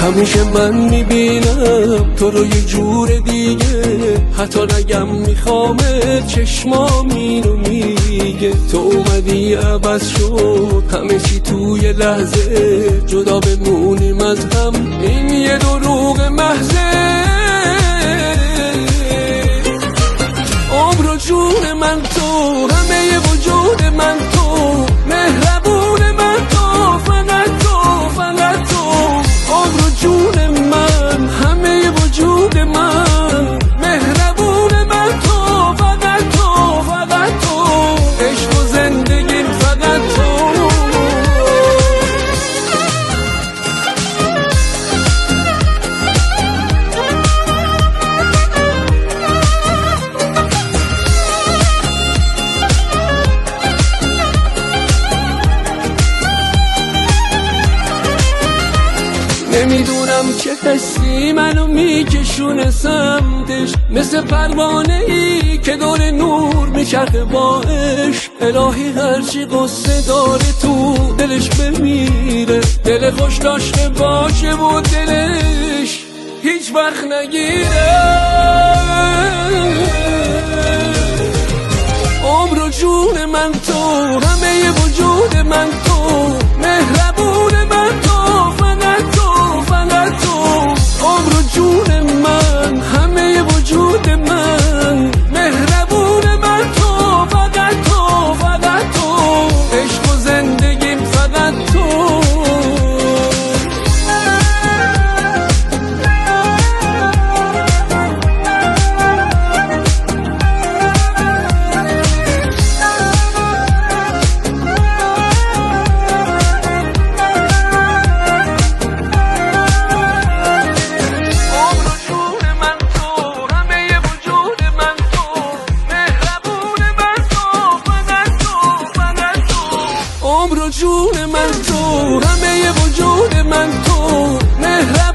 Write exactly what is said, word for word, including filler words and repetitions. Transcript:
همیشه من میبینم تو رو یه جور دیگه، حتی نگم میخوامت چشمام اینو میگه. تو اومدی عوض شد همه چی توی لحظه، جدا بمونیم از هم این یه دروغ محضه. عمر و جون من تو، همه وجود من تو، مهربون من تو، فقط تو فقط تو. عمر و جون من، همه وجود من، مهربون من تو، فقط تو فقط تو. عشق و زندگیم فقط تو. نمیدونم چه حسی منو میکشونه سمتش، مثل پروانه ای که دور نور میچرخه با عشق. الهی هرچی قصه داره تو دلش بمیره، دل خوش داشته باشه و دلش هیچ وقت نگیره. عمر و جون من تو، همه وجود من تو، مهربون من تو، فقط تو فقط تو. عمر و جون من، همه وجود من، مهربون من تو، فقط تو فقط تو. عشق و زندگیم فقط تو. عمر و جون من تو، همه وجود من تو، مهربون